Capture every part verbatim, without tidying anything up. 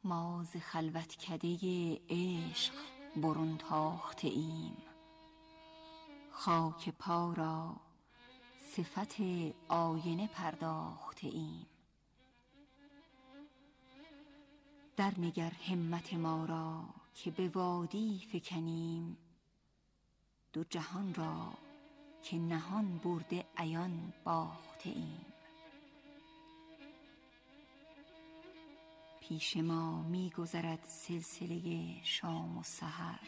ما ز خلوتکده عشق برون تاخته ایم، خاک پا را صفت آینه پرداخته ایم. در نگر همت ما را که به وادی فکنیم، دو جهان را که نهان برده عیان باخته ایم. پیش ما می گذرد سلسله شام و سحر،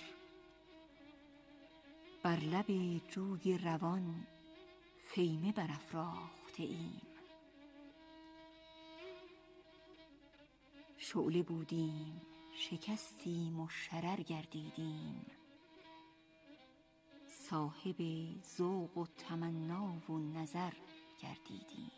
بر لب جوی روان خیمه برافراخته ایم. شعله بودیم شکستیم و شرر گردیدیم، صاحب ذوق و تمنا و نظر گردیدیم.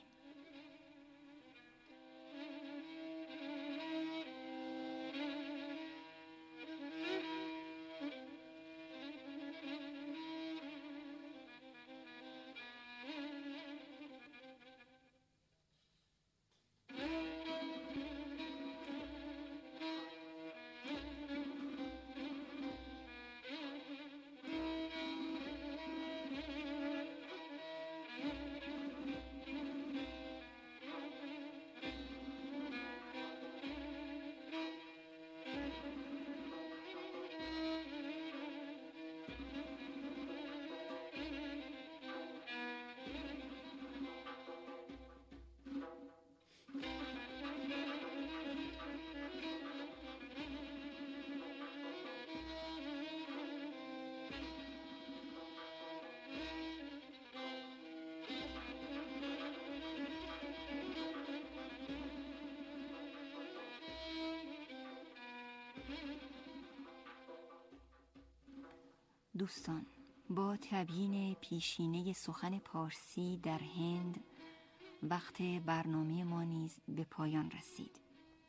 دوستان، با تبیین پیشینه سخن پارسی در هند وقت برنامه ما نیز به پایان رسید.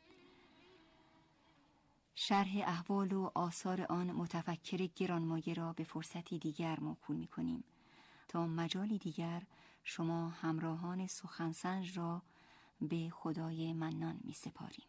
شرح احوال و آثار آن متفکر گرانمایه را به فرصتی دیگر موکول می کنیم. تا مجالی دیگر شما همراهان سخنسنج را به خدای منان می سپاریم.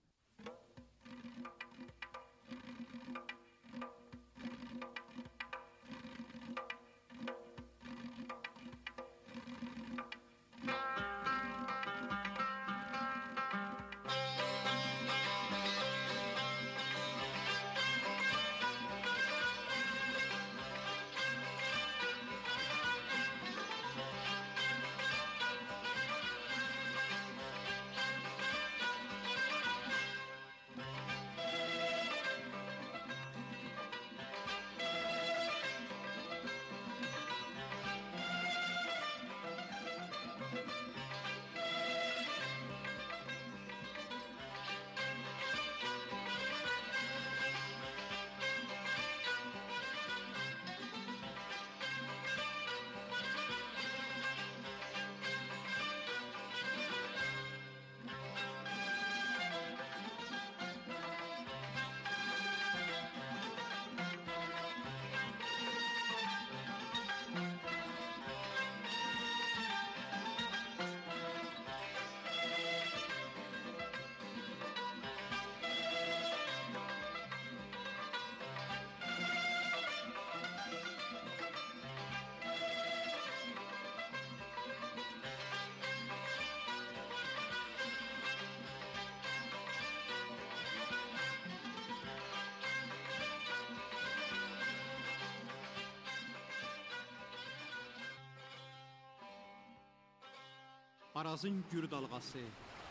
Arazın gür dalğası,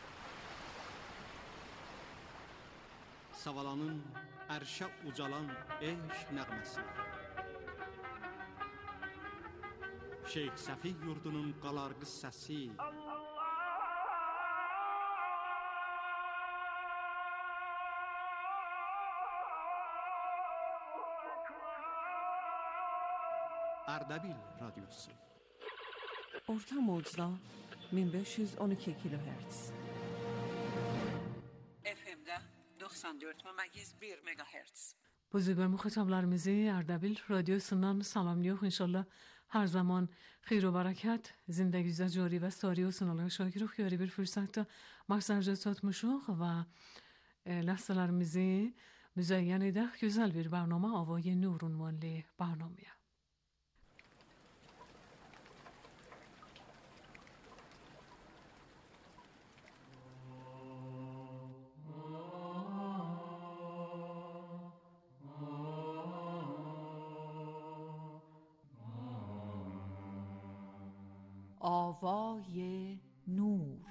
Savalanın ərşə ucalan eşq nəğməsi, Şeyx Səfi yurdunun qalarğı səsi, Ərdəbil radyosu. Orta mocda bin beş yüz on iki kilohertz. اف ام doksan dört nokta bir megahertz. Buzurgan muhatablarimizi Ardabil radyosundan salamlıyor. İnşallah her zaman خیر و برکت زندگی جاری و ساری و سنالای شاکر و خیاری bir fırsatta maksarcasat muşuq و Lassalarimizi müzeyyen edək güzel bir برنامه Avay Nur unvanlı برنامه. آوای نور.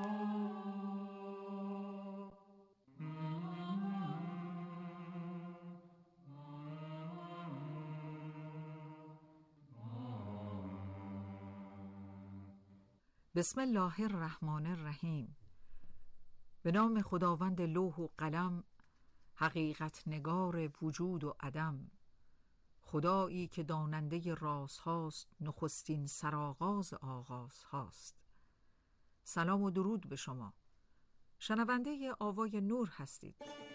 بسم الله الرحمن الرحیم. به نام خداوند لوح و قلم، حقیقت نگار وجود و عدم، خدایی که داننده راز هاست، نخستین سرآغاز آغاز هاست. سلام و درود به شما، شنونده آوای نور هستید.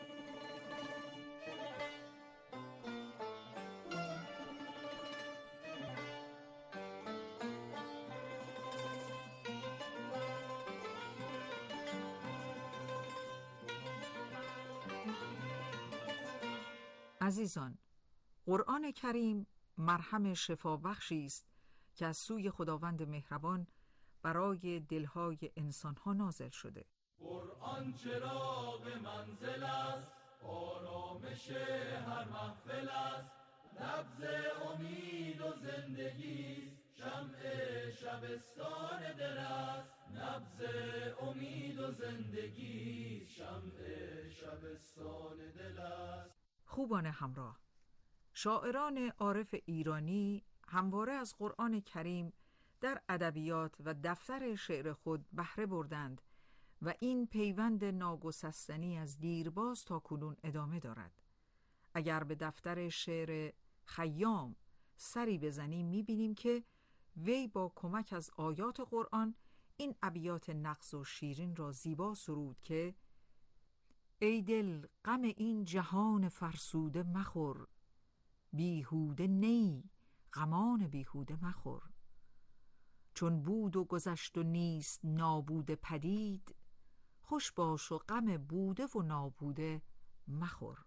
عزیزان، قرآن کریم مرهم شفابخشی است که از سوی خداوند مهربان برای دلهای انسانها نازل شده. قرآن چراغ منزل است، آرامش هر محفل است، نبض امید و زندگی است، شمع شبستان دل است، نبض امید و زندگی است، شمع شبستان دل است. خوبان همراه، شاعران عارف ایرانی همواره از قرآن کریم در ادبیات و دفتر شعر خود بهره بردند و این پیوند ناگسستنی از دیرباز تا کنون ادامه دارد. اگر به دفتر شعر خیام سری بزنیم می‌بینیم که وی با کمک از آیات قرآن این ابیات نغز و شیرین را زیبا سرود که ای دل غم این جهان فرسوده مخور، بیهوده نی غمان بیهوده مخور، چون بود و گذشت و نیست نابوده پدید، خوش باش و غم بوده و نابوده مخور.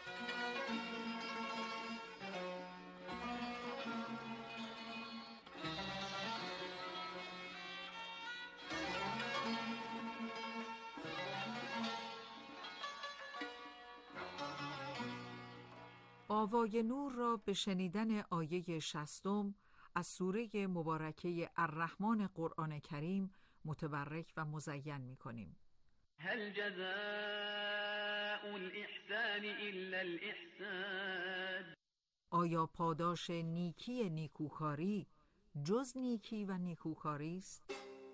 آوای نور را به شنیدن آیه شصتم از سوره مبارکه الرحمن قرآن کریم متبرک و مزین می کنیم. هل جزاء الاحسان الا الاحسان. آیا پاداش نیکی نیکوکاری جز نیکی و نیکوکاری است؟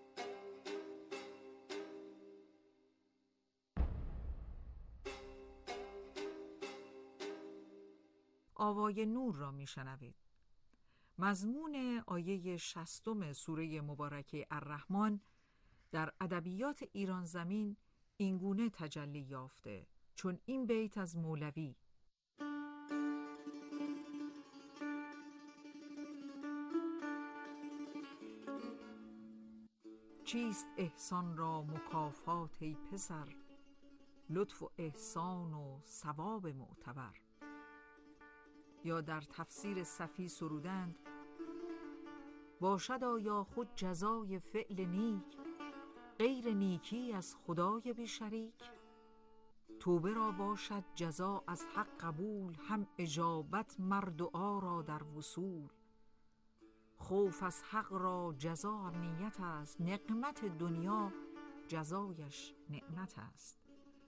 آوای نور را می شنوید. مضمون آیه شصتم سوره مبارکه الرحمن در ادبیات ایران زمین اینگونه تجلی یافته، چون این بیت از مولوی: چیست احسان را مکافات ای پسر، لطف و احسان و ثواب معتبر. یا در تفسیر صفی سرودند: باشد آیا خود جزای فعل نیک، غیر نیکی از خدای بی شریک. توبه را باشد جزا از حق قبول، هم اجابت مر دعا را در وصول. خوف از حق را جزا امنیت است، نقمت دنیا جزایش نعمت است.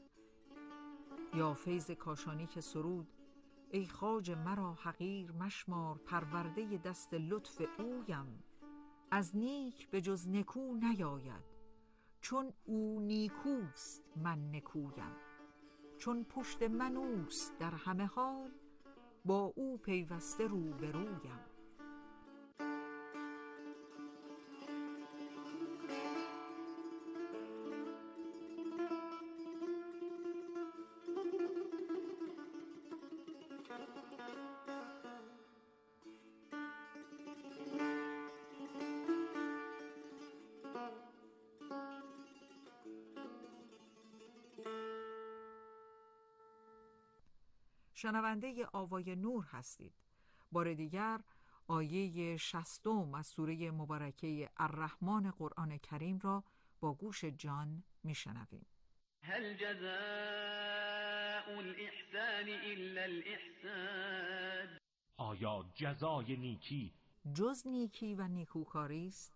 یا فیض کاشانی که سرود: ای خواجه مرا حقیر مشمار، پرورده دست لطف اویم. از نیک به جز نکو نیاید، چون او نیکوست من نکویم. چون پشت من اوست در همه حال، با او پیوسته رو به رویم. شنونده آوای نور هستید. بار دیگر آیه شصتم از سوره مبارکه الرحمن قرآن کریم را با گوش جان میشنویم. هل جزاء الاحسان الا الاحسان؟ آیا جزای نیکی جز نیکی و نیکوکاری است؟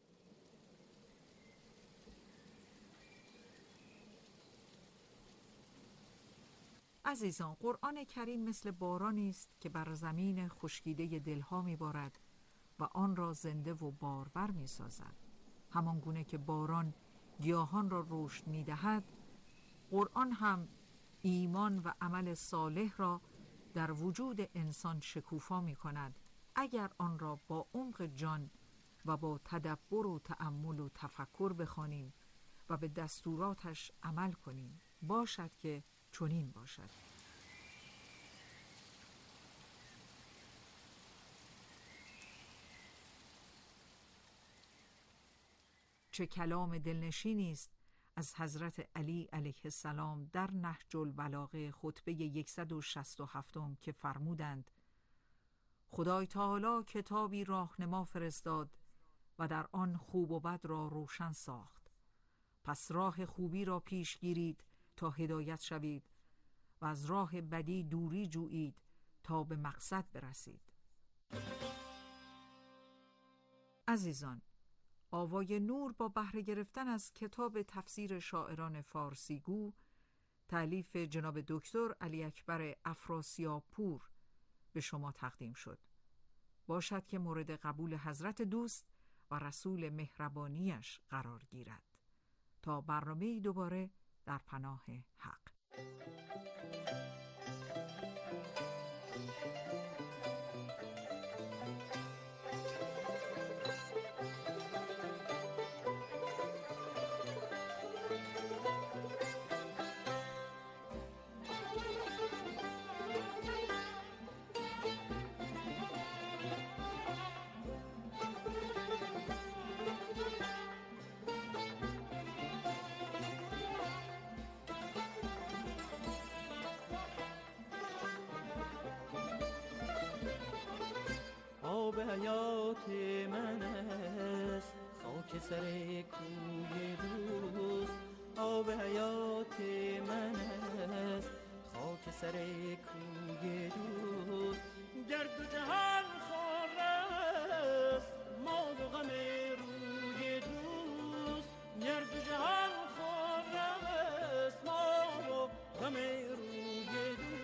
عزیزان، قرآن کریم مثل بارانی است که بر زمین خشکیده دلها میبارد و آن را زنده و بارور میسازد. همان گونه که باران گیاهان را رشد میدهد، قرآن هم ایمان و عمل صالح را در وجود انسان شکوفا میکند اگر آن را با عمق جان و با تدبر و تأمل و تفکر بخوانیم و به دستوراتش عمل کنیم. باشد که چنین باشد. چه کلام دلنشینی است از حضرت علی علیه السلام در نهج البلاغه خطبه صد و شصت و هفت که فرمودند: خدای تعالی کتابی راهنما فرستاد و در آن خوب و بد را روشن ساخت. پس راه خوبی را پیش گیرید تا هدایت شوید و از راه بدی دوری جویید تا به مقصد برسید. عزیزان، آوای نور با بهره گرفتن از کتاب تفسیر شاعران فارسیگو تألیف جناب دکتر علی اکبر افراسیاب‌پور به شما تقدیم شد. باشد که مورد قبول حضرت دوست و رسول مهربانیش قرار گیرد. تا برنامه‌ای دوباره در پناه حق. آب حیات من است خاک سر کوی دوست. آب حیات من است خاک سر کوی دوست. گر دو جهان خور است ما و غم روی دوست. گر دو جهان خور است ما و غم روی دوست.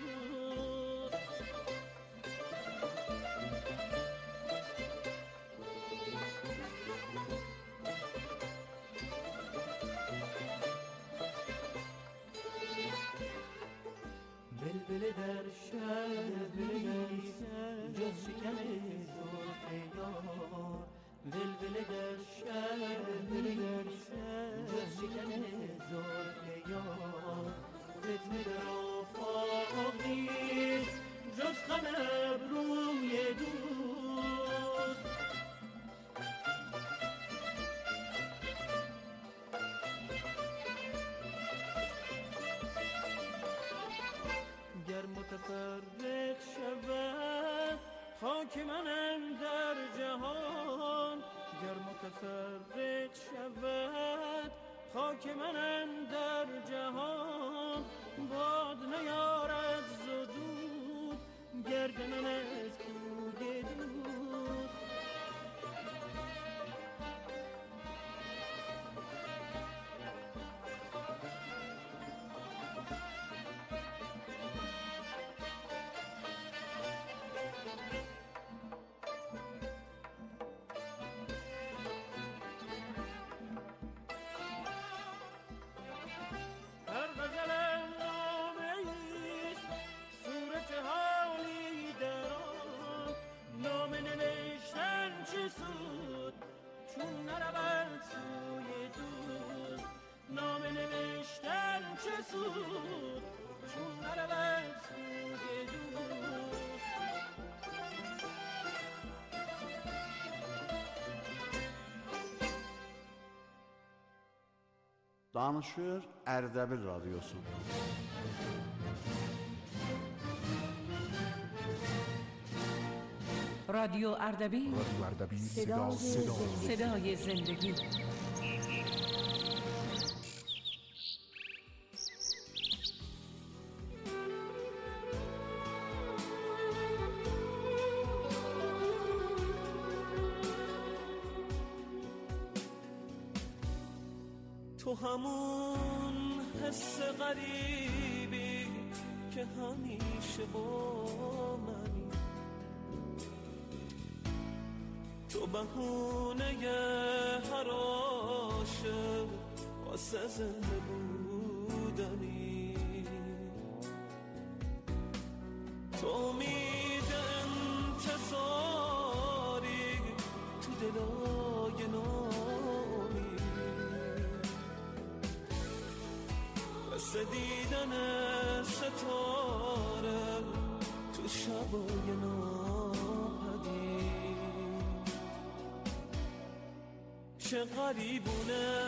بلبل در شهر بلیس جز شکن زلف یار. بلبل در شهر بلیس جز شکن زلف یار. فتنه در آفاق نیست جز خم ابروی دوست. گر متفرق شود خاک من در جهان. گر متفرق شود خاک من در جهان. باد نیارد زدود گرد من از کوی دوست. چون نرود سوی دوست. نامه نوشتن چه سود چون نرود سوی دوست. Danışır Ərdəbil Radyosu. رادیو اردبیل، رادیو اردبیل صدای, صدا صدای زندگی. تو همون حس غریبی که همیشه با منی، تو بهونه هر عاشق واسه زنده بودنی، تو امید انتظاری تو دلای نامی، مثل دیدن ستاره تو شبای ناپدید. چه غریبونه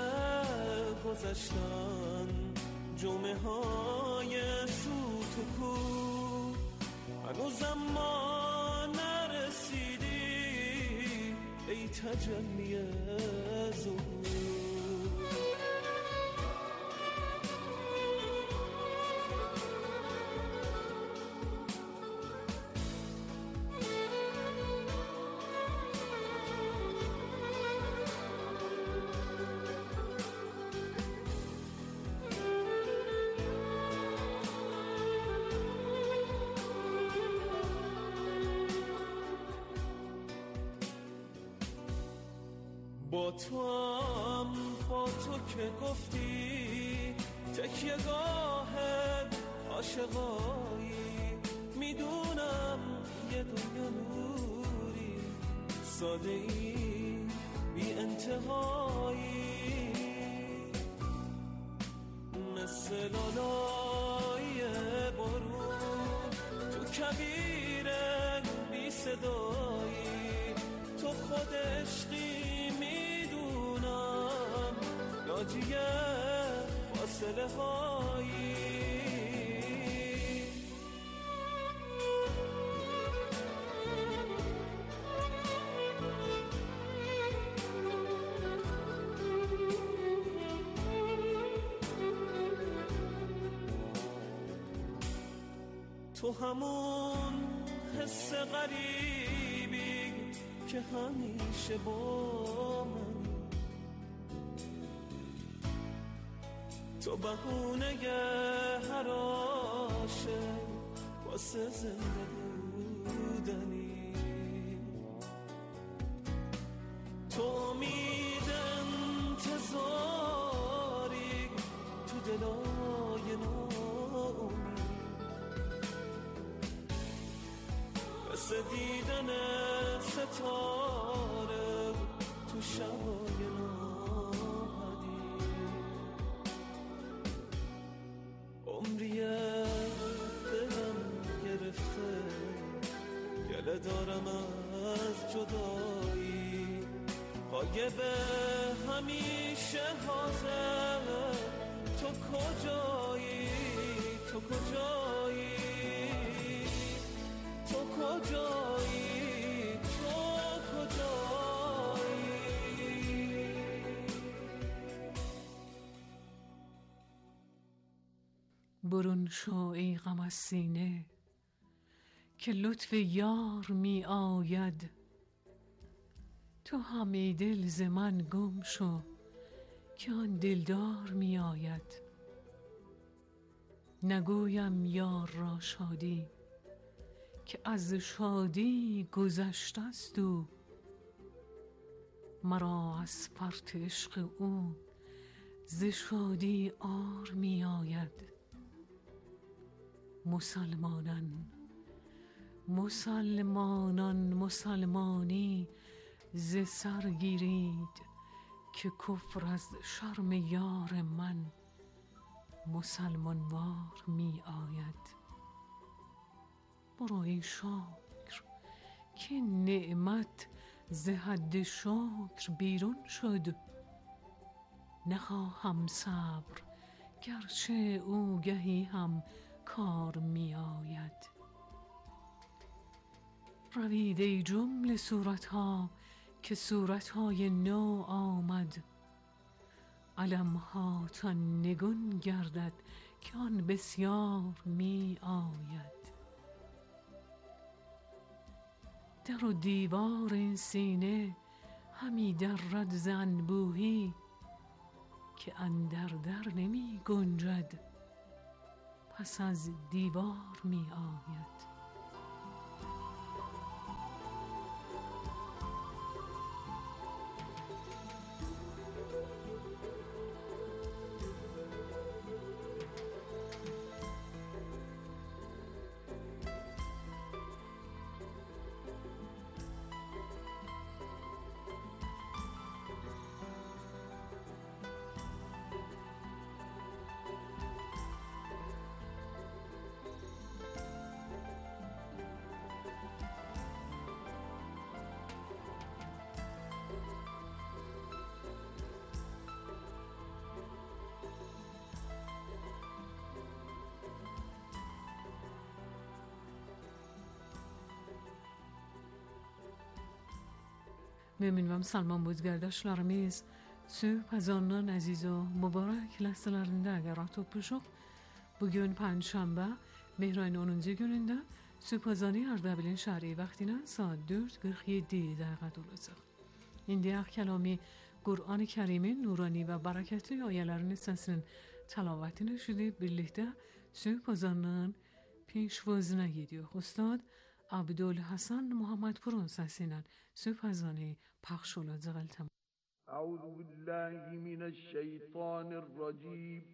گذشتن جمعه های سوت و کو، هنوزم ما نرسیدی ای تجلی ظهور. با تو هم با تو که گفتی تکیه گاه عاشقایی، میدونم یه دنیا نوری ساده ای بی انتهایی، مثل لالای بارون تو کویر بی صدایی، تو خود عشقی ناجی فاصله هایی. تو همون حس غریبی که همیشه با منی، تو بهونه هر عاشق واسه زنده بودنی، تو امید انتظاری تو دلای نامی، مثل دیدن ستاره تو شبای عمریه دلم گرفته، گله دارم از جدایی، غایب همیشه حاضر، تو کجایی تو کجایی تو کجایی تو کجایی. برون شو ای غم از سینه که لطف یار می آید، تو همی دل ز من گم شو که آن دلدار می آید. نگویم یار را شادی که از شادی گذشته است او، مرا از فرط عشق او ز شادی عار می آید. مسلمانان مسلمانان مسلمانی ز سر گیرید که کفر از شرم یار من مسلمان وار می آید. برو ای شکر که نعمت ز حد شکر بیرون شد، نخواهم صبر گرچه او گهی هم کار می آید. روید ای جمله صورتها که صورتهای نو آمد. علمها تا نگون گردد که آن بسیار می آید. در و دیوار این سینه همی درد ز انبوهی که اندر در نمی گنجد پس از دیوار می آید. Mümin Salman bozgardashlarimiz shu pazondan aziz و mübarek ləhzələrində əgər topuşuq. Bugün Panşanbə, Mehran onuncu günündə Sübhazani Ərdəbilin şəhəri vaxtına saat dörd qırx yeddi dəqiqə olacaq. İndi kəlamı Qur'an-ı Kərimin nurani və bərəkətli ayələrin hissəsinin təlavətini şidib birlikdə Sübhazanın پیشوازی gidiyor. Ustad عبدالحسن محمد پوران سسینن Sübhazani پخش olacaq. أعوذ بالله من الشيطان الرجيم.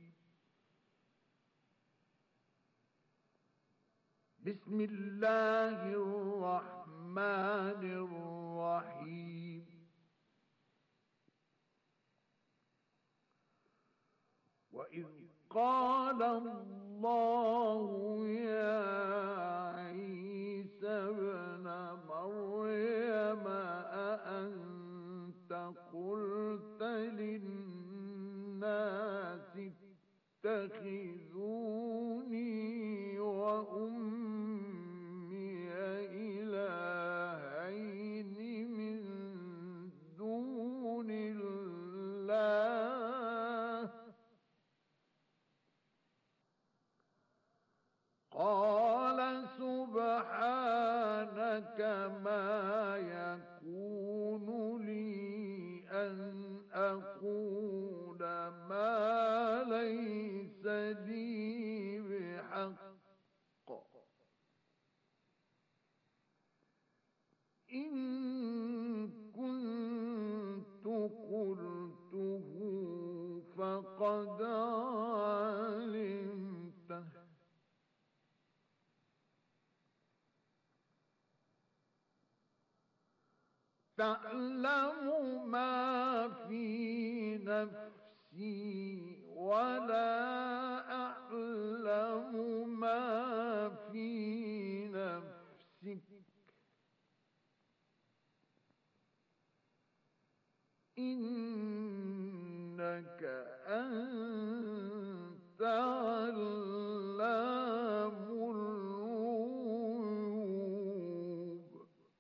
بسم الله الرحمن الرحيم. وإذ قال الله يا عيسى ابن مريم أأنت قلت للناس اتخذوني وأمي إلهين من دون الله قال سبحانك ما يكون لي أن أقول ما ليس لي بحق إن كنت قلته فقد علمته تعلم ما في نفسي ولا أعلم ما في نفسك إنك أنت علام الغيوب.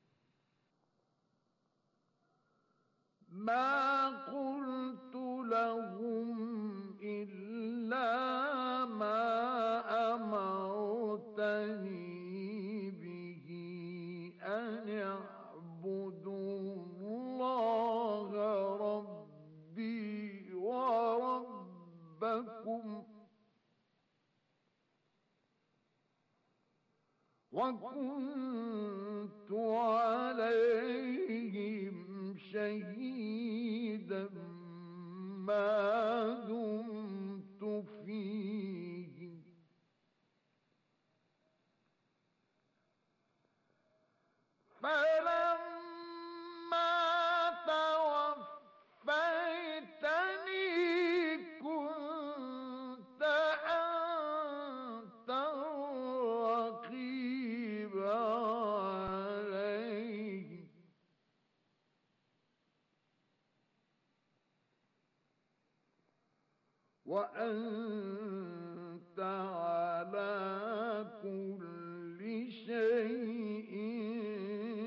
ما قلت لهم إلا ما أمرتني به أن اعبدوا الله ربي وربكم وكنت عليهم شهيدا ما دمت فيهم فلما توفيتني كنت أنت الرقيب عليهم وأنت على كل شيء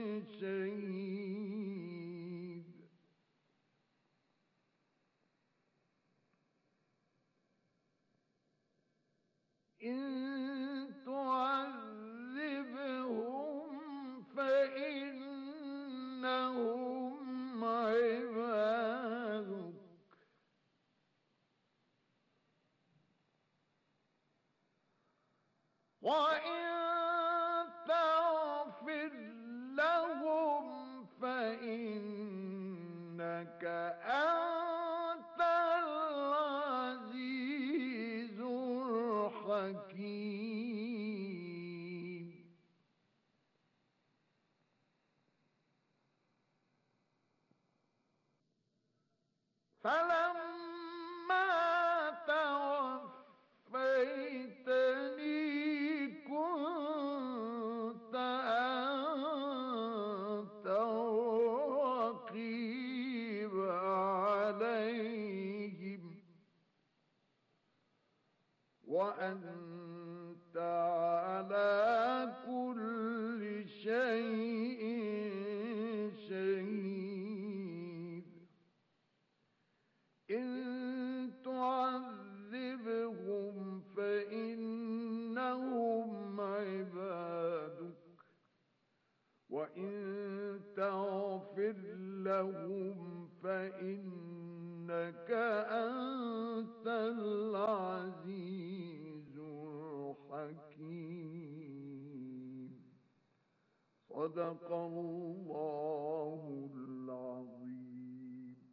أنت العزيز الحكيم فلما توفيتني كنت أنت الرقيب عليهم وأنت على كل شيء شهيد إن تعذبهم فإنهم عبادك وإن تغفر لهم فإنك أنت العزيز الحكيم صدق الله العظيم.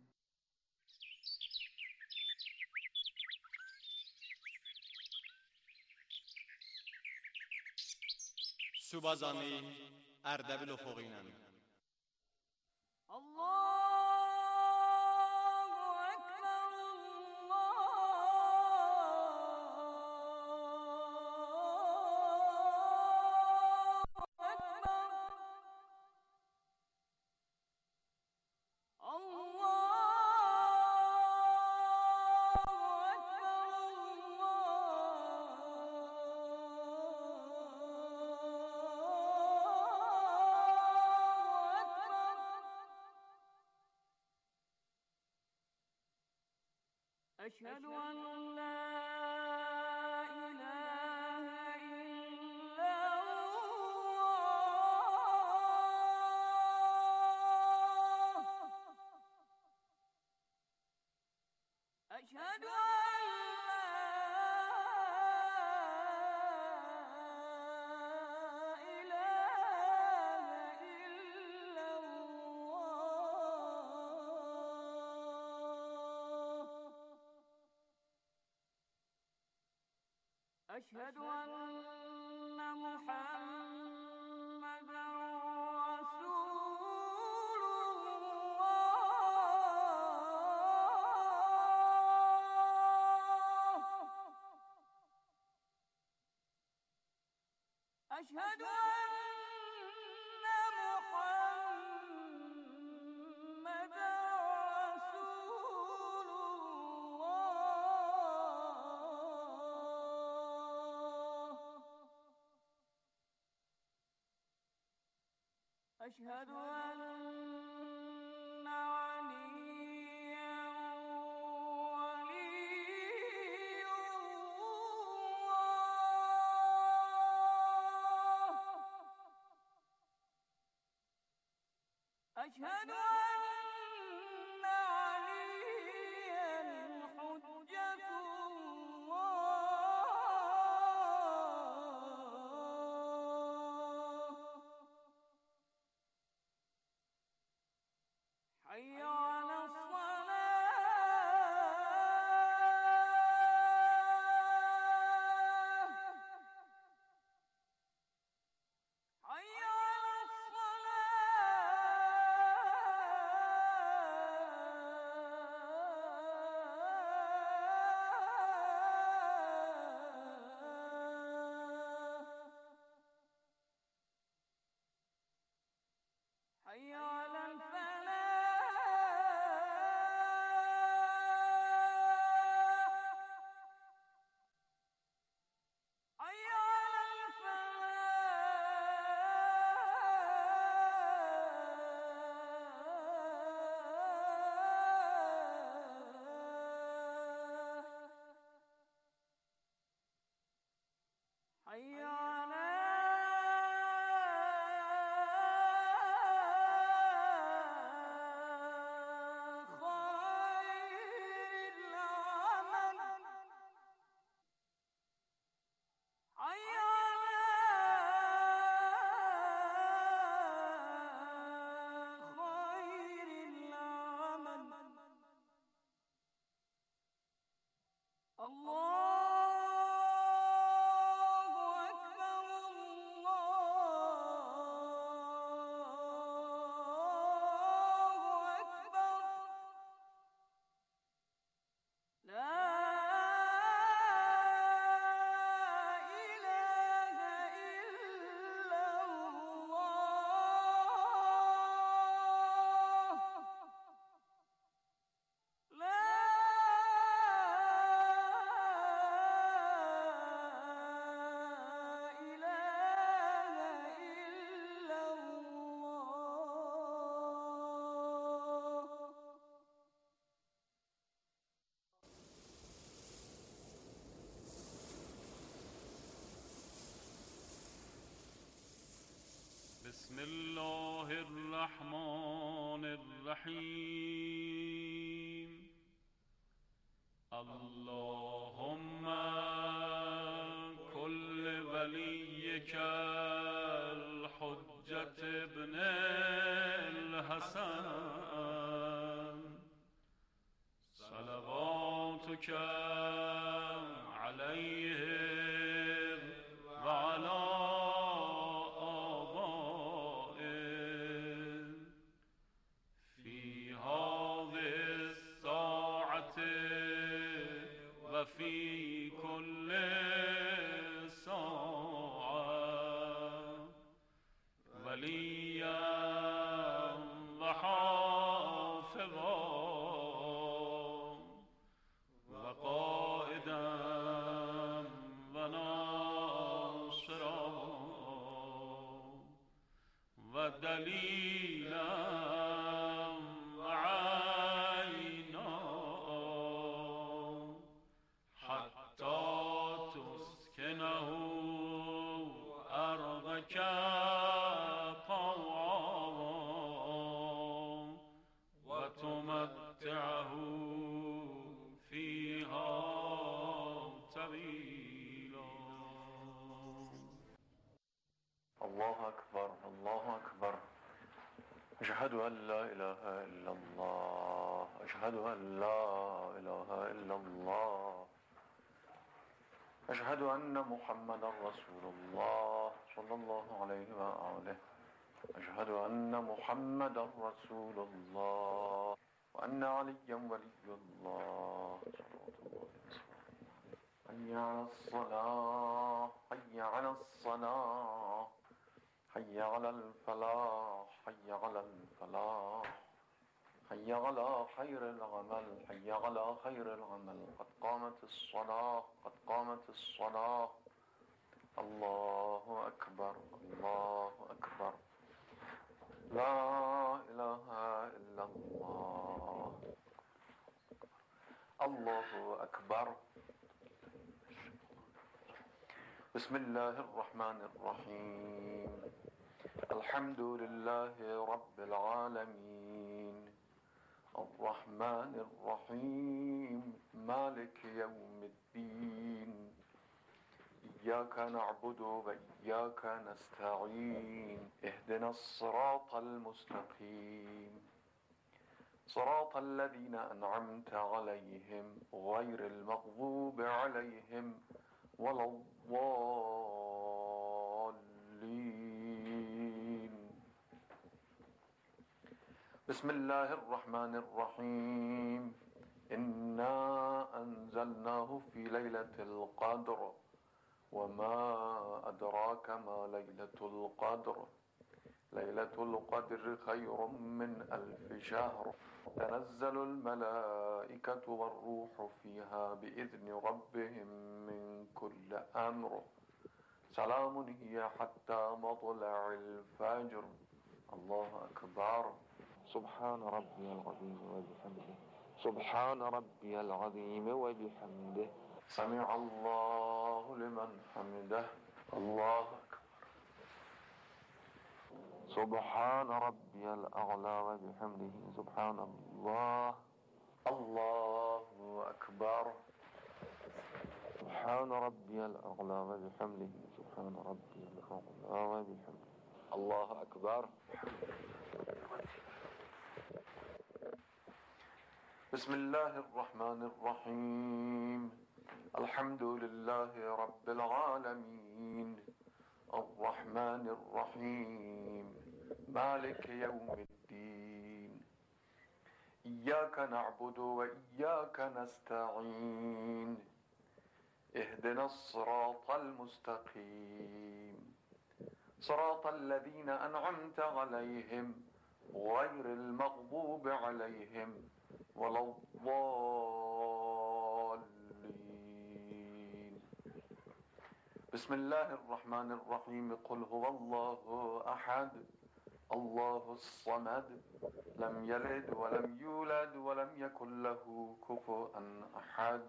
Subazami Erdebil Ufuk'inen. أشهد أن لا إله إلا الله أشهد أن أشهد أن محمدًا رسول الله أشهد أن محمدًا رسول أشهد أن عليا ولي الله أشهد أن عليا حجة الله حي على الصلاة حي على الصلاة الرحيم اللهم كل وليك الحجة ابن الحسن صلواتك عليه وعلى آبائه في هذه الساعة وفي كل ساعة وليا وحافظا وقائدا وناصرا ودليلا وعينا حتى تسكنه أرضك طوعا وتمتعه فيها طويلا. الله أكبر الله أكبر أشهد أن لا إله إلا الله أشهد أن لا إله إلا الله أشهد أن محمدا رسول الله صلى الله عليه وآله أشهد أن محمدا رسول الله وأن عليا ولي الله صلوات الله وسلامه حي على الصلاة حي على الصلاة حي على الفلاح حي على الفلاح حي على خير العمل حي على خير العمل قد قامت الصلاة قد قامت الصلاة الله أكبر الله أكبر لا إله إلا الله الله أكبر. بسم الله الرحمن الرحيم الحمد لله رب العالمين الرحمن الرحيم مالك يوم الدين إياك نعبد وإياك نستعين اهدنا الصراط المستقيم صراط الذين أنعمت عليهم غير المغضوب عليهم ولا الضالين. بسم الله الرحمن الرحيم إنا أنزلناه في ليلة القدر وما أدراك ما ليلة القدر ليلة القدر خير من ألف شهر تنزل الملائكة والروح فيها بإذن ربهم من كل أمر سلام هي حتى مطلع الفجر. الله أكبر. سبحان ربي العظيم وبحمده سبحان ربي العظيم وبحمده سمع الله لمن حمده. الله أكبر. سبحان ربي الأعلى وبحمده سبحان الله. الله أكبر. سبحان ربي الأعلى وبحمده سبحان ربي الأعلى وبحمده. الله أكبر. بسم الله الرحمن الرحيم الحمد لله رب العالمين الرحمن الرحيم مالك يوم الدين إياك نعبد وإياك نستعين اهدنا الصراط المستقيم صراط الذين أنعمت عليهم غير المغضوب عليهم ولا الضالين. بسم الله الرحمن الرحيم قل هو الله أحد الله الصمد لم يلد ولم يولد ولم يكن له كفوا أحد.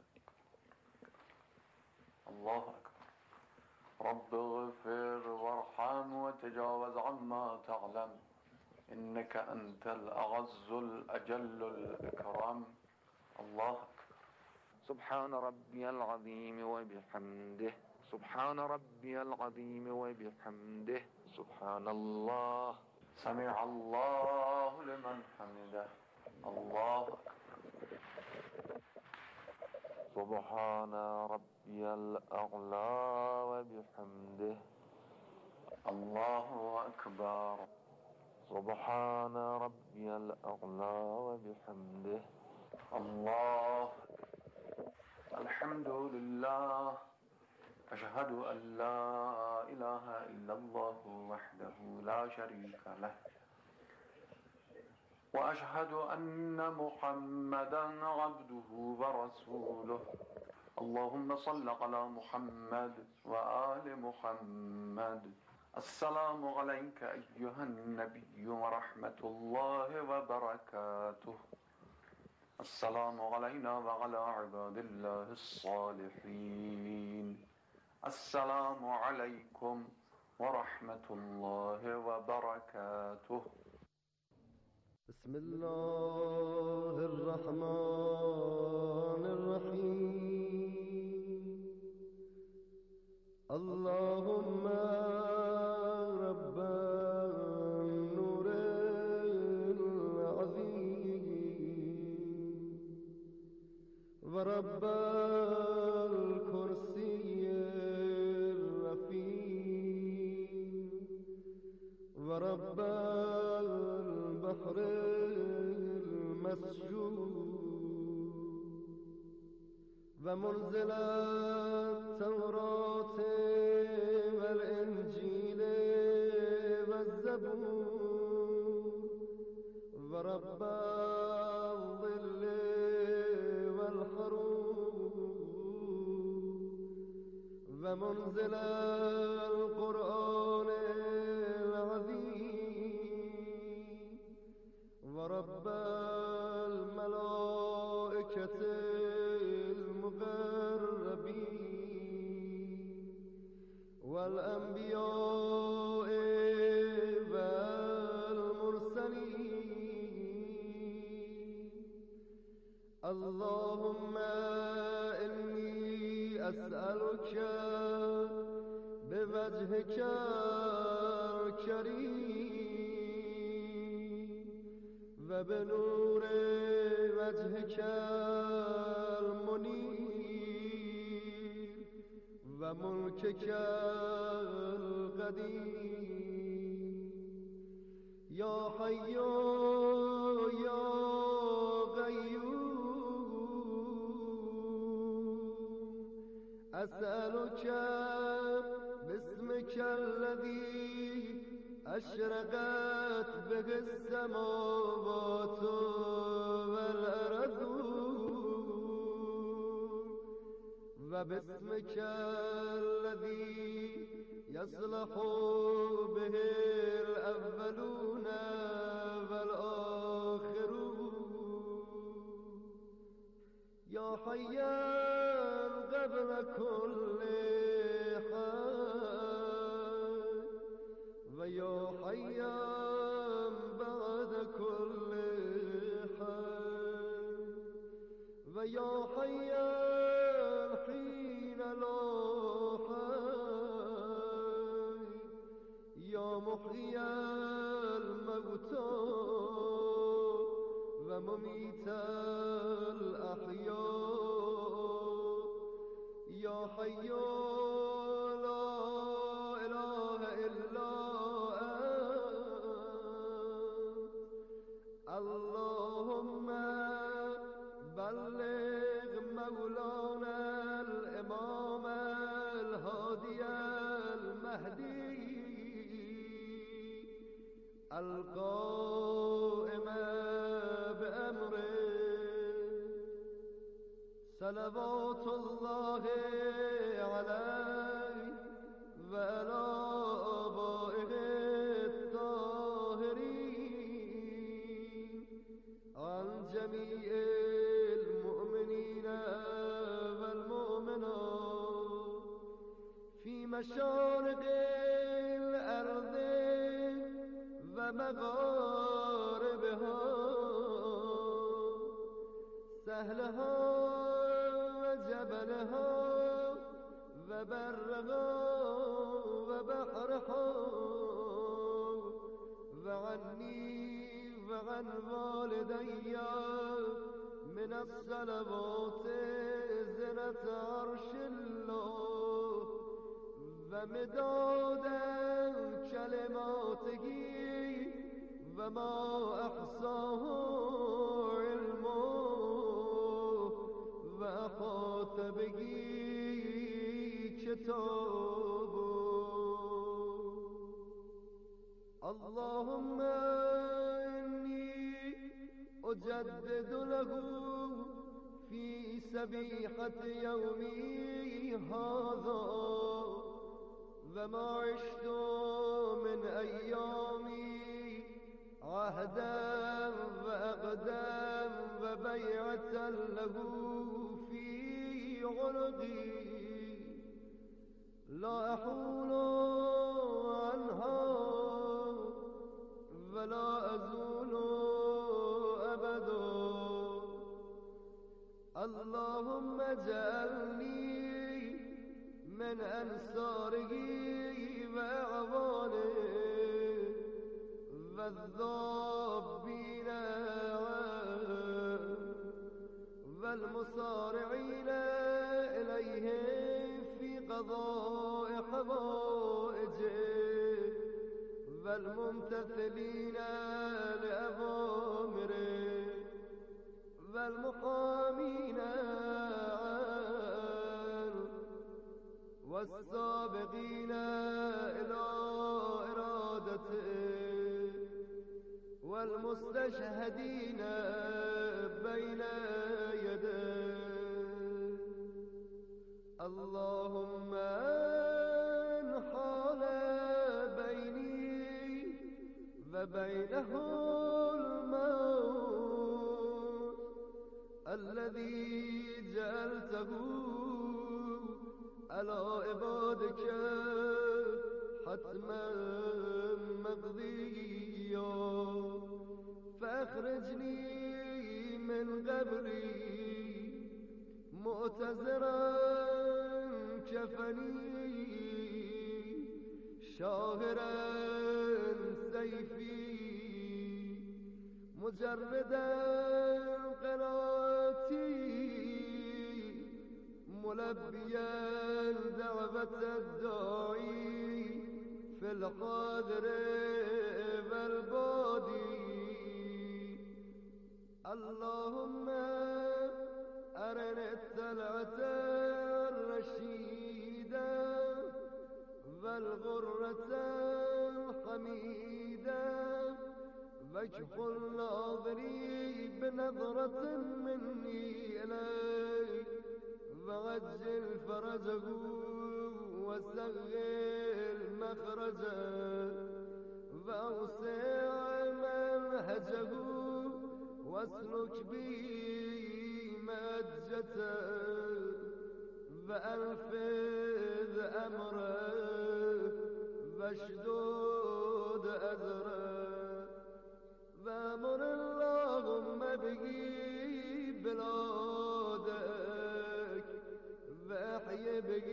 الله أكبر. رب اغفر وارحم وتجاوز عما تعلم إنك أنت الأعز الأجل الأكرم. الله أكبر. سبحان ربي العظيم وبحمده سبحان ربي العظيم وبحمده سبحان الله. سمع الله لمن حمده. الله أكبر. سبحان ربي الأعلى وبحمده. الله أكبر. سبحان ربي الأعلى وبحمده. الله. الحمد لله. أشهد أن لا إله إلا الله وحده لا شريك له وأشهد أن محمدا عبده ورسوله. اللهم صل على محمد وآل محمد. السلام عليك أيها النبي ورحمة الله وبركاته. السلام علينا وعلى عباد الله الصالحين. السلام عليكم ورحمة الله وبركاته. بسم الله الرحمن الرحيم. اللهم رب النور العظيم ورب الكرسي الرفيع ورب البحر المسجود ومنزل التوراة والإنجيل والزبور ورب الظل والحروب ومنزل القرآن العظيم ورب الملائكة المقربين والأنبياء والمرسلين. اللهم إني أسألك بوجهك الكريم وبنور وجهك المنير وملكك القدير يا حي يا قيوم أسألك باسمك الذي أشرقت به السماوات والأرض وباسمك الذي يصلح به الأولون والآخرون يا حيا قبل كل حي ويا حيا بعد كل حي ويا حيا حين لا حي يا محيي الموتى ومميت الأحياء يا حي لا إله إلا أنت. اللهم بلغ مولانا الإمام الهادي المهدي القائم بأمره صلوات الله عليه وعلى آبائه الطاهرين عن جميع المؤمنين والمؤمنات في مشارق الأرض ومغاربها سهلها و جبلها و برها و بحرها و عني و عن والدي من الصلوات زنة عرش الله و مداد کلماته و ما احصاه علمه و احاط بگی کتابه. اللهم إني أجدد له في سبيحة يومي هذا وما عشت من أيامي عهدا وأقدا وبيعة له في عنقي لا أحول عنها ولا أزول أبدا. اللهم اجعلني من أنصاره وأعوانه والذابين والمصارعين إليه في قضاء حوائجه والممتثلين لأوامره والمقامين والسابقين إلى إرادته والمستشهدين بين يديه. اللهم انحال بيني وبينه الموت الذي جعلته على عبادك حتما مقضيا فاخرجني من قبري معتذرا كفني شاهرا سيفي مجردا قناتي ملبيا دعوة الداعي في القادر والبادي. اللهم أرنا الطلعة الرشيدة والغرة الحميدة واجعل ناظري بنظرة مني إليك وعجل فرجه وسهل مخرجه وأوسع منهجه واسلك به مأجته وأنفذ أمره واشدود أزره وأمر اللهم به بلادك وأحي به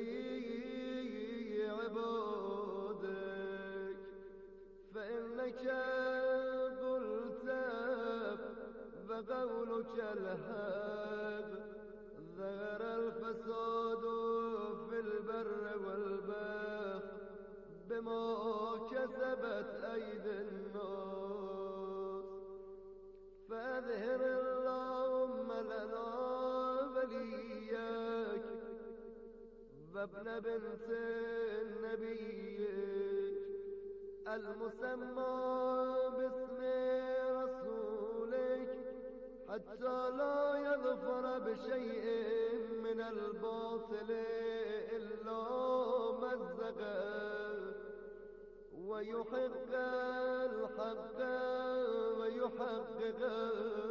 عبادك فإنك قلت وقولك الحق ظهر الفساد في البر والبحر بما كسبت أيدي الناس فأظهر اللهم لنا وليك وابن بنت نبيك المسمى باسم رسولك حتى لا يظفر بشيء من الباطل إلا مزقه ويحق الحق ويحققه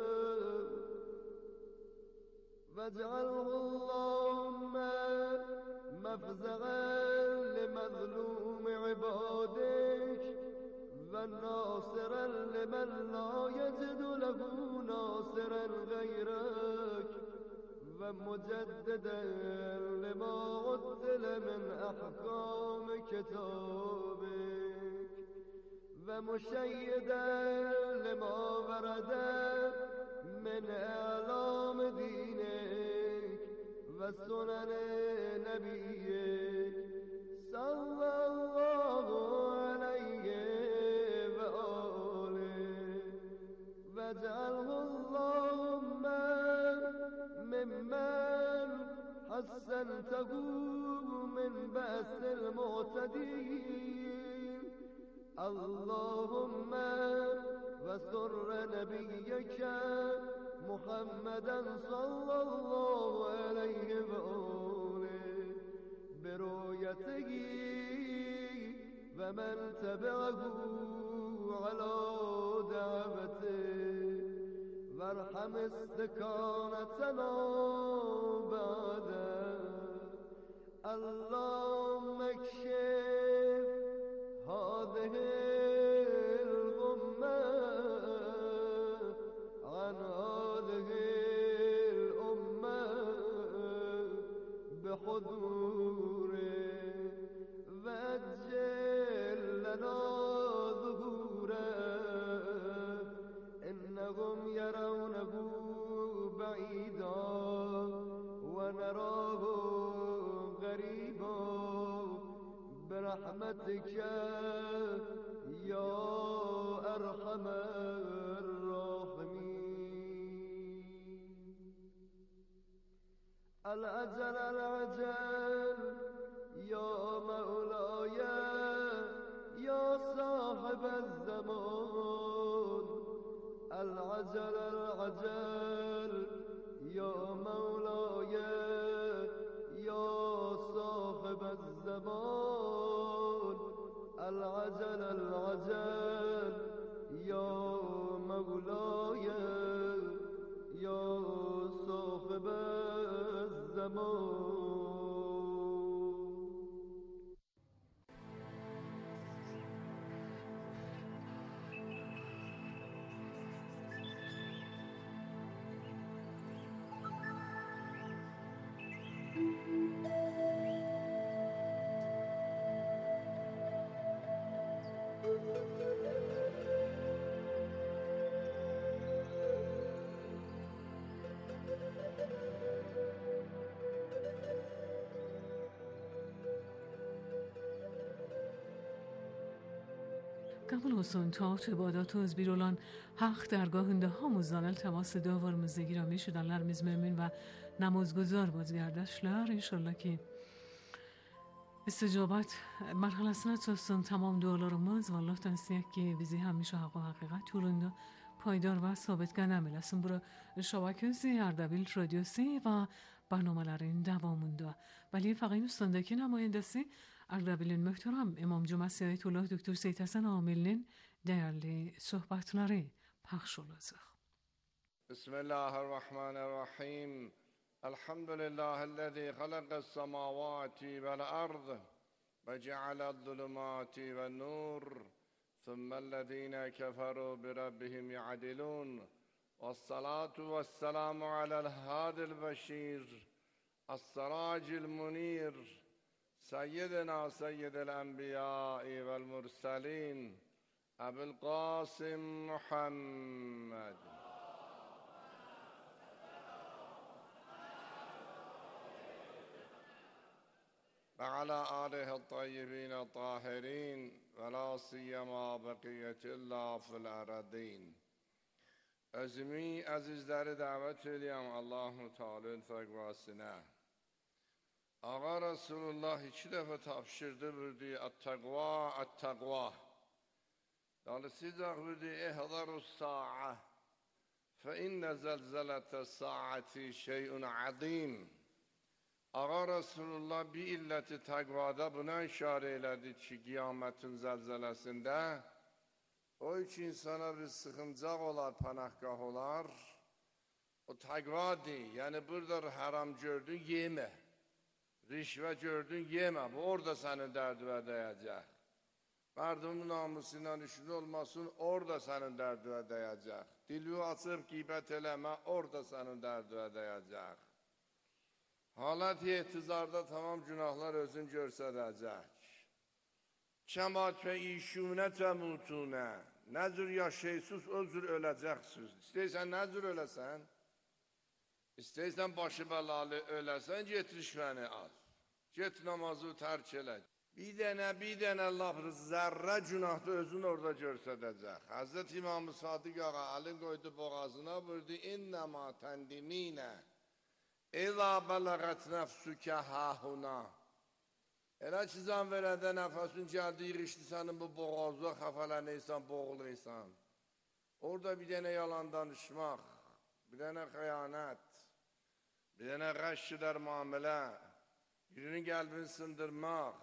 واجعله اللهم مفزعا لمظلوم عبادك والناصرا لمن لا يجد له ناصرا غيرك مجددا لما عدل من أحكام كتابك ومشيدا لما ورد من إعلام دينك وسنن نبيك صلى الله عليه وآله واجعله اللهم ممن حسنته من بأس المعتدين اللهم وسر نبيك محمدا صلى الله عليه وآله برؤيته ومن تبعه على دعوته وارحم استكانتنا بعده اللهم اكشف هذه الغمة عن هذه الأمة بحضوره وأجل لنا ظهوره إنهم يرونه بعيدا ونراه قريبا برحمتك يا أرحم الراحمين العجل العجل يا مولاي يا صاحب الزمان العجل العجل يا مولاي يا صاحب الزمان العجل العجل يا مولاي يا صاحب الزمان قبل حسن تاعت عبادات و از بیرولان حق درگاهنده ها مزانل تماس داور مزدگی را میشدن لرمیز ممین و نمازگزار بازگردشلر انشالله که استجابت مرحله سنت ساستان تمام dualarımız و الله تنسیک که bizi همیشه حق و حقیقت yolunda پایدار و ثابت کنه اسم برا şabakesi Erdebil Radyosu و برنامه‌lerin devamında. Vali Faqih Üstad'daki nümayendesi Erdebil'in muhterem İmam Cumhuriyet Ayetullah Doktor Seyit Hasan Amil'in değerli sohbetleri paylaş olacak. Bismillahirrahmanirrahim. Elhamdülillahillezî halaqas semâvâti vel ard ve cealed zulumâti ven nur. Thummellezîne keferû bi rabbihim ya'dilûn. والصلاة والسلام على الهادي البشير السراج المنير سيدنا سيد الأنبياء والمرسلين أبي القاسم محمد وعلى آله الطيبين الطاهرين ولا سيما بقية الله في الأرضين. Özümü azizləri dəvət edirəm Allah-u Teala'nın təqvasına. Ağa Resulullah iki dəfə tapşırdı, buyurdu, At-təqva, at-təqva. Dalısıcaq buyurdu, İhdərus sa'a, fə innə zəlzələtəs saati şeyun azim. Ağa Resulullah bir illəti təqvada buna işarə elədi ki, qiyamətin zəlzələsində o üç insana bir sıkıntı olar, panahgah olar. O takvadır. Yani burada haram gördün, yeme. Rişve gördün, yeme. Bu orada senin derdine değecek. Merdumun namusuyla işin olmasın, orada senin derdine değecek. Dili açıp gıybet eleme, orada senin derdine değecek. Halət ehtizarda tamam günahlar özün görsədəcək. Kəmat və işunə təmutunə. Nə cür yaşaysız, o cür öləcəksiniz. İstəyirsən nə cür öləsən? İstəyirsən başı bəlalı öləsən, get rişvəni al. Get namazı tərk elə. Bir dənə, bir dənə laf zərrə günahda özün orada görsədəcək. Həzrət İmam-ı Sadiq ağa əlin qoydu boğazına, buyurdu, İnnəma təndiminə, İzə bələğət nəfsükə həhuna. Elə ki, zan verəndə nəfəsin gəldi, yığışdı sənin bu boğazda, xəfələnəysən, boğuluysan. Orada bir dənə yalan danışmaq, bir dənə xəyanət, bir dənə qəşqidər müamilə, birinin qəlbini sındırmaq,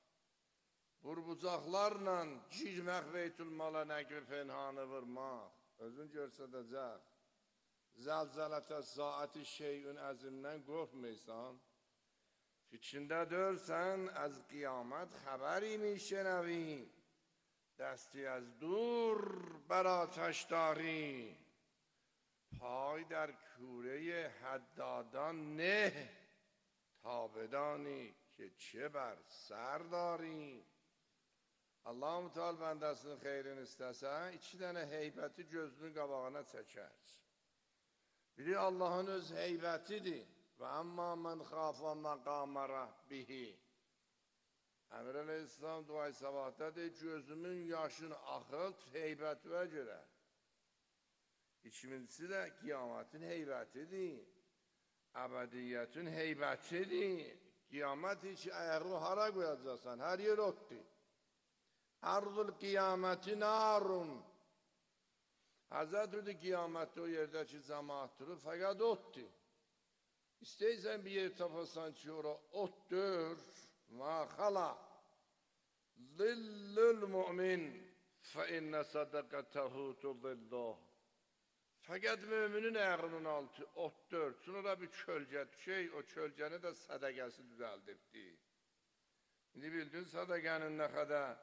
burbucaqlarla girmək Beytülmala nəqri fenhanı vurmaq, özün görsədəcək. Zəlzələtə saati şeyün əzimdən qorxmaysan, fikrində dörsən, az qiyamət xəbəri mi şenəvi, dəsti az dur bər atəş dاری, پای در کوره حدادان نه تا بدانی که چه بر سر داری. Allah-u Teala bəndəsinin xeyrini istəsə, iki dənə heybəti gözünün qabağına çəkər. Biri Allahın öz heybətidir. Və əmmə mən xafa məqamə rəhbihi. Əmir Əleyhisselam duay sabahdadır, gözümün yaşını axılt heybətivə görə. İkincisi də qiyamətin heybətidir. Əbədiyyətin heybətidir. Qiyamət heç ayağı hara qoyacaqsan, hər yer otdur. Ərzul qiyaməti narun. Həzrət ödü qiyamətdə o yerdəki cəmaat durur, fəqət otdur. İstəyirsən bir yer tapasan ki, ora otdur, və xala, zillül mümin, fə innə sədəqətəhu tuzilluh. Fəqət müminin ayağının altı otdur, sonra bir kölgə düşey, o kölgəni də sədəqəsi düzəldibdi. İndi bildin sədəqənin nə qədər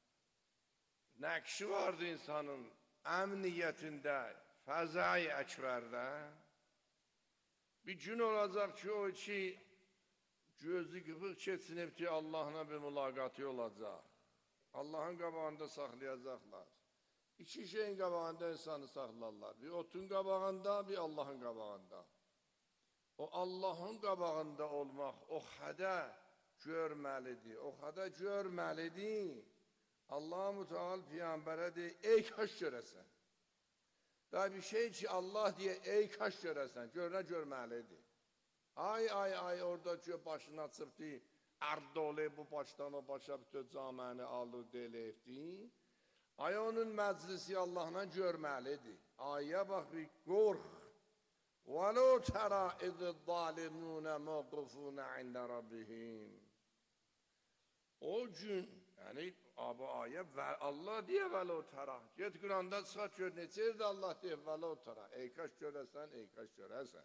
nəqşi vardı insanın əmniyyətində, fəzai əkbərdə. Bir gün olacaq ki, o ki, gözü qıpıq keçinibdi, Allahla bir mülaqatı olacaq. Allahın qabağında saxlayacaqlar. İki şeyin qabağında insanı saxlarlar. Bir otun qabağında, bir Allahın qabağında. O Allahın qabağında olmaq, o xədə görməlidir, o xədə görməlidir. Allah-u Teala Peyğəmbərə deyir, ey kaş görəsən. Və bir şey ki, Allah deyə, ey kaş görəsən, görünə görməlidir. Ay, ay, ay, orada ki, başını açıbdı, ərdoli bu başdan o başa bütün caməni alıb eləyibdi. Ay, onun məclisi Allahla görməlidir. Ayyə bax, bir qorx. وَلَوْ تَرَى اِذِ الظَّالِمُونَ مَوْقُفُونَ عِنْدَ رَبِّهِمْ. O gün, yəni, bu ayə, Allah deyə vələ o tərə. Get Quranda çıxat gör, neçə yerdə Allah deyə vələ o tərə. Ey kaş görəsən, ey kaş görəsən.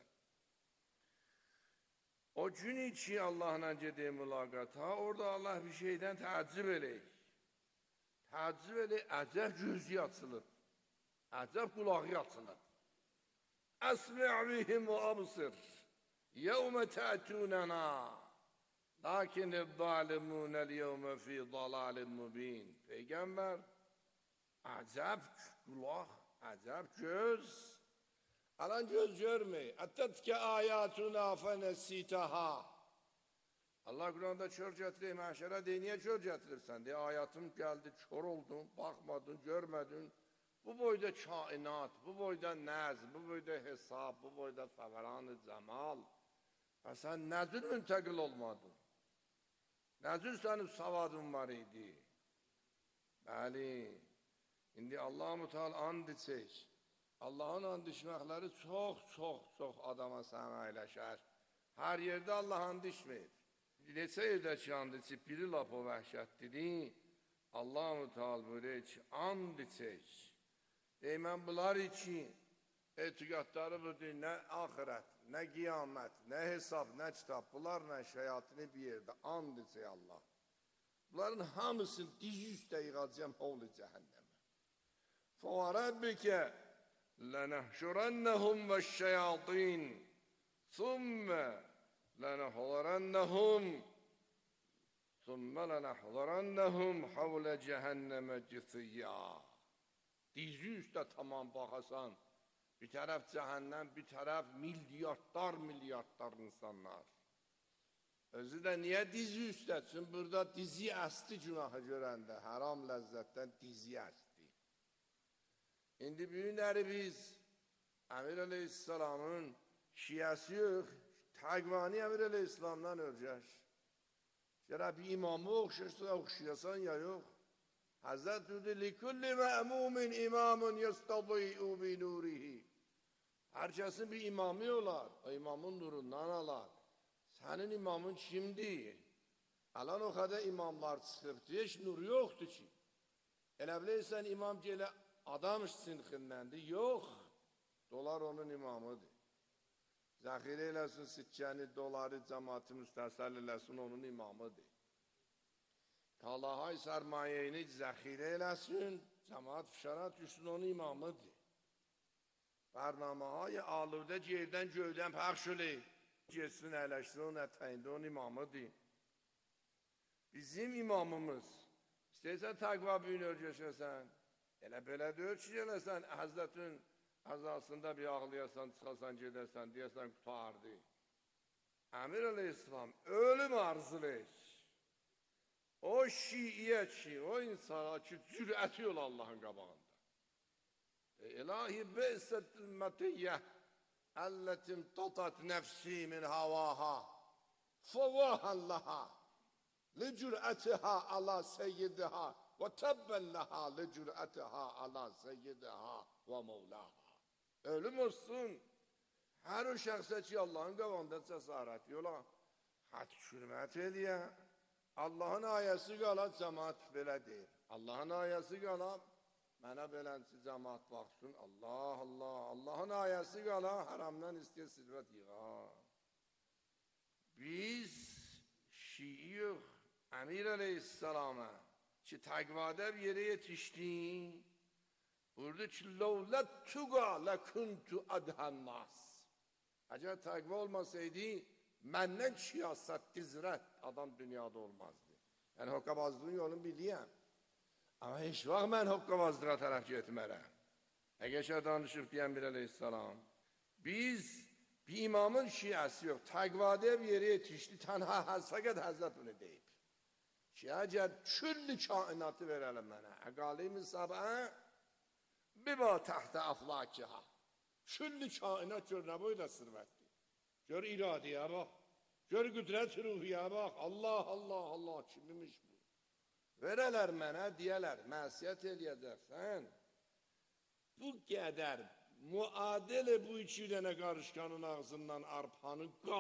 O gün ki, Allahla gedək mülaqata, orada Allah bir şeydən təəccüb eləyik. Təəccüb eləyik, əcəb gözü açılır. Əcəb qulağı açılır. Əsmi'vihim və absir. Yevmə tə'tunəna. Lakin zalimunəl yevmə fi dalalin mubin. Peyğəmbər, əcəb qulaq, əcəb göz. Alan göz görmey. Ətətkə ayatuna fənəsitəha. Allah Quranda kör gətirək, məşərə deyə, niyə kör gətirirsən? Deyə, ayatım gəldi, kör oldun, baxmadın, görmədin. Bu boyda kainat, bu boyda nəz, bu boyda hesab, bu boyda fəvəran-ı cəmal. Və sən nəzir müntəqil olmadın. Nəzir sənin savadın var idi. Bəli, indi Allah-u Teala and içək. Allahın and içməkləri çox, çox, çox adama səməyləşər. Hər yerdə Allah and içməyir. Neçə yerdə ki, and içib, biri lap o vəhşətlidir. Allah-u Teala buyuruyor ki, and içək. Deyir, mən bunlar için etiqadları budur, nə axirət, nə qiyamət, nə hesab, nə kitab, bunlarla şəyatini bir yerdə and içək Allah. Bunların hamısını diz üstə yığacam oğlu cəhənnəmə. Fəvərəbbikə lənəhşurənnəhum və şəyatin thümmə لنحضرنهم ثم لنحضرنهم حول cehenneme cithiyya. Dizi üstə tamam baxasan, bir tərəf cəhənnəm, bir tərəf milyardlar milyardlar insanlar. Özü də niyə dizi üstə? Çünki burada dizi əsti günahı görəndə, haram ləzzətdən dizi əsti. İndi bu günləri biz Əmir Əleyhisselamın şiyəsi yox, təqvani Əmir Əleyhisselamdan öləcək. Gerək bir imamı oxşayırsa oxşayasan ya yox. Hazret dedi likulli me'mumin imamun yastadi'u bi nurihi. Hər kəsin bir imamı olar, o imamın nurundan alar. Sənin imamın kimdir? Alan o qədər imamlar çıxıbdır, heç nur yoxdur ki. Elə bilirsən imam ki, elə adam sinxindəndir, yox. Dolar onun imamıdır. Zəxirə eləsin sikkəni, doları, cəmatı müstəsəl eləsin, onun imamıdır. Kalahay sərmayeyini zəxirə eləsin, cəmat fişara düşsün, onun imamıdır. Bərnaməhay alıqda yerdən göydən pəxş eləyir. Geçsin, əyləşsin, onun ətəyində, onun imamıdır. Bizim imamımız, istəyirsən təqva büyünü örgəşəsən, elə belə deyir ki, gələsən, Həzrətin əzasında bir ağlayasan, çıxasan, gedəsən, deyəsən, qutardı. Əmir Əleyhisselam ölüm arzulayır. O şiiyə ki, o insana ki, cürəti yol Allahın qabağında. E, İlahi beysətül mətiyyə əllətim tatat nəfsi min havaha fəvahən laha li cürətiha ala seyyidiha və təbbən laha li cürətiha ala seyyidiha və mevlaha. Ölüm olsun, hər o şəxsə ki, Allahın qabağında cəsarət yola, xət hürmət eləyə, Allahın ayəsi qala cəmaat belə deyir. Allahın ayəsi qala, mənə belənçi cəmaat baxsın, Allah, Allah, Allahın ayəsi qala, haramdan istəyir silvət yığa. Biz şii yox, Əmir Əleyhisselam'a ki, təqvadə bir yerə yetişdik, burada ki, ləvlət tuqa ləkuntu adhənnas. Əgər təqva olmasaydı, məndən siyasət, dizrət adam dünyada olmazdı. Yəni, hoqqabazlığın yolunu biliyəm. Amma heç vaxt mən hoqqabazlığa tərəf getmərəm. Əgər danışıb deyən bir Əleyhisselam, biz bir imamın şiəsi yox, təqvadə bir yerə yetişdi, tənha həsəqət Həzrət bunu deyib. Ki, əgər küllü kainatı verəlim mənə, əqalim-i səbə, biba təhtə əflakiha. Küllü kainat gör nə boyda sirvətdir. Gör iradiyə bax, gör qüdrət ruhiyə bax, Allah, Allah, Allah, kimimiş bu? Verələr mənə, deyələr, məsiyyət eləyəcəksən, bu qədər müadil bu iki dənə qarışqanın ağzından arpanı